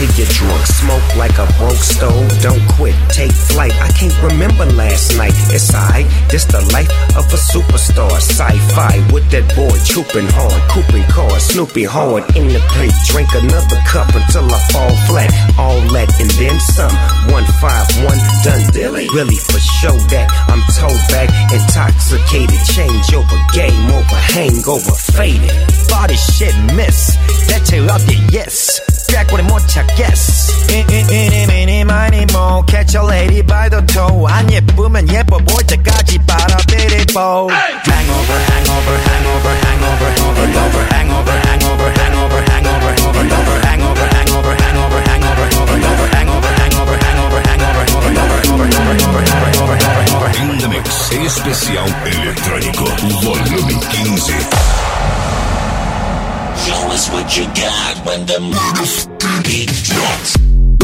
till you're drunk. Smoke like a broke stove, don't quit, take flight. I can't remember last night, it's alright. This the life of a superstar, sci-fi with that boy trooping hard, cooping cars, Snoopy hard in the pink. Drink another cup until I fall flat. All that and then some. 151 done dilly. Really for show that I'm told back, intoxicated, change over, game over, hangover, faded. Body shit miss 대체 어디 yes 꾀꼬리 못 찾겠어 이니 많이 뭐 catch a lady by the toe 안 예쁘면 예뻐 보일 때까지 빨아들이고 Hangover hangover hangover hangover hangover hangover hangover hangover hangover hangover hangover hangover hangover hangover hangover hangover hangover hangover hangover In the mix especial eletrônico volume 15. Show us what you got when the beat drops.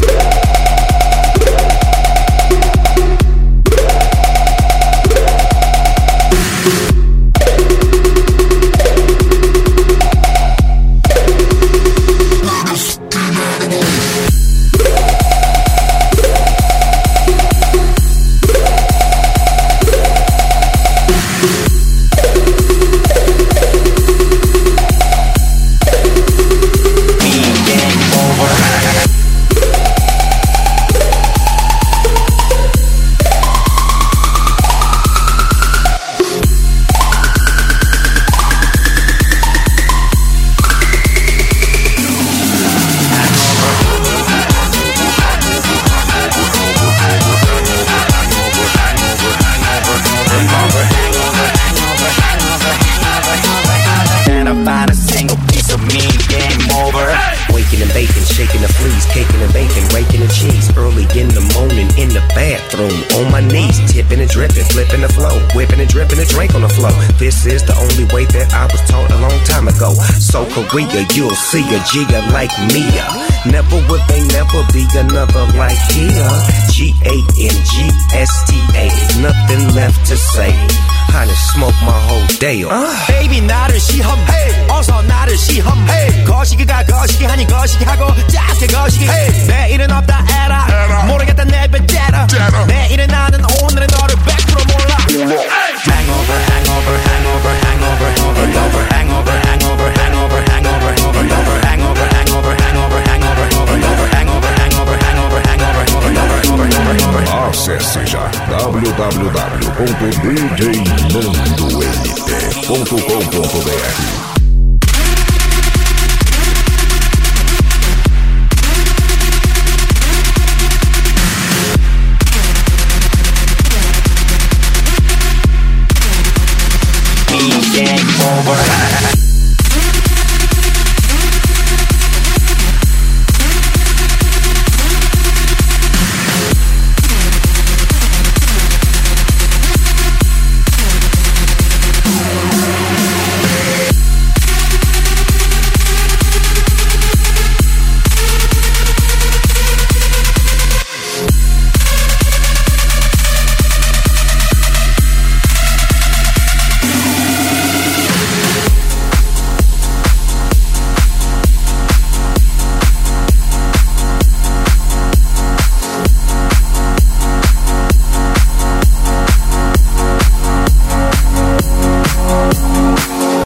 Shaking the fleas, caking and bacon, raking the cheese. Early in the morning in the bathroom, on my knees, tipping and dripping, flipping the flow, whipping and dripping a drink on the floor. This is the only way that I was taught a long time ago. So Korea, you'll see a Gia like Mia. Never would they never be another like here. G-A-N-G-S-T-A, nothing left to say. Honey, smoke my whole day up. Baby 나를 시험해 어서 나를 시험해 거시기가 거시기 하니 거시기하고 작게 거시기 내일은 없다 에라 모르겠다 내 배째라 내일은 나는 오늘의 너를 100% 몰라 Hangover hangover hangover hangover hangover hangover hangover hangover hangover hangover hangover hangover hangover hangover hangover. Acesse já www.djnandolt.com.br. Game over.